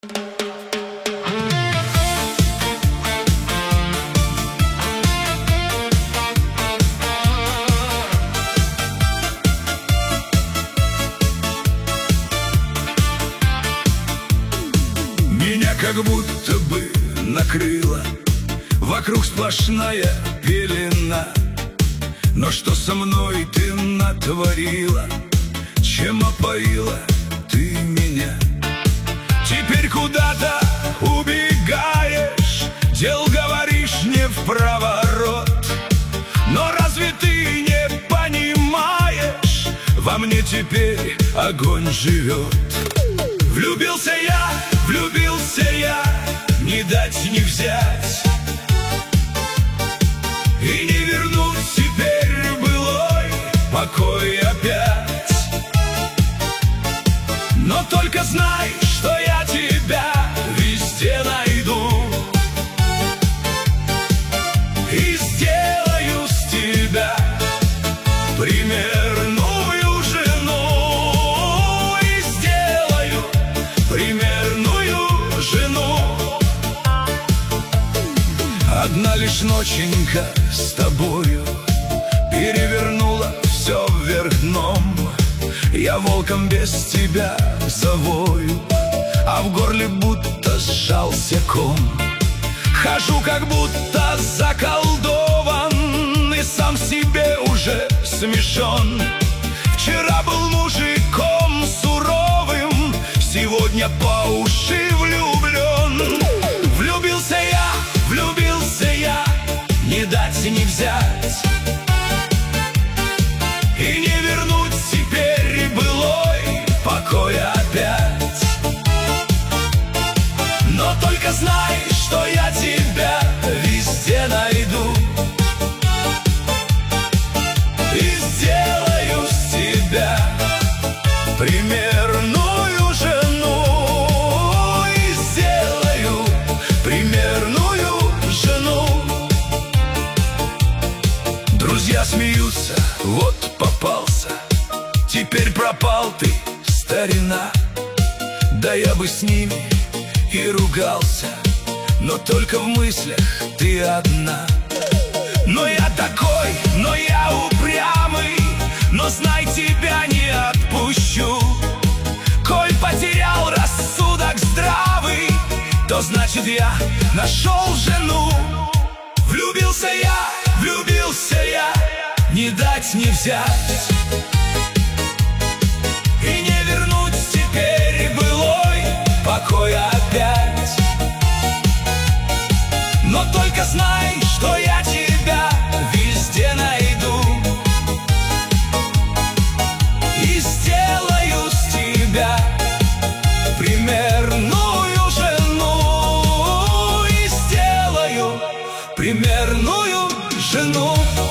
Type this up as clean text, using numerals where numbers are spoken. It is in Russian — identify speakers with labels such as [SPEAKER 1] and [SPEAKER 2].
[SPEAKER 1] Меня как будто бы накрыло, вокруг сплошная пелена. Но что со мной ты натворила, чем опоила ты меня? Теперь куда-то убегаешь, дел говоришь не впроворот. Но разве ты не понимаешь, во мне теперь огонь живет? Влюбился я, не дать не взять, и не вернуть теперь былой покой опять. Но только знай, что я тебя везде найду и сделаю с тебя примерную жену, и сделаю примерную жену. Одна лишь ноченька с тобою перевернула все вверх дном. Я волком без тебя завою, а в горле будто сжался ком. Хожу как будто заколдован, и сам себе уже смешон. Вчера был мужиком суровым, сегодня по уши влюблен. Влюбился я, не дать не взять, и не вернуть теперь былой покой опять. Но только знай, что я тебя везде найду и сделаю с тебя примерную жену, и сделаю примерную жену. Друзья смеются, вот попался, теперь пропал ты, старина. Да я бы с ними и ругался, но только в мыслях ты одна. Но я такой, но я упрямый, но знай, тебя не отпущу. Коль потерял рассудок здравый, то значит я нашел жену. Влюбился я, не дать не взять, и не вернуть теперь былой покой опять. Но только знай, что я тебя везде найду и сделаю с тебя примерную жену, и сделаю примерную жену.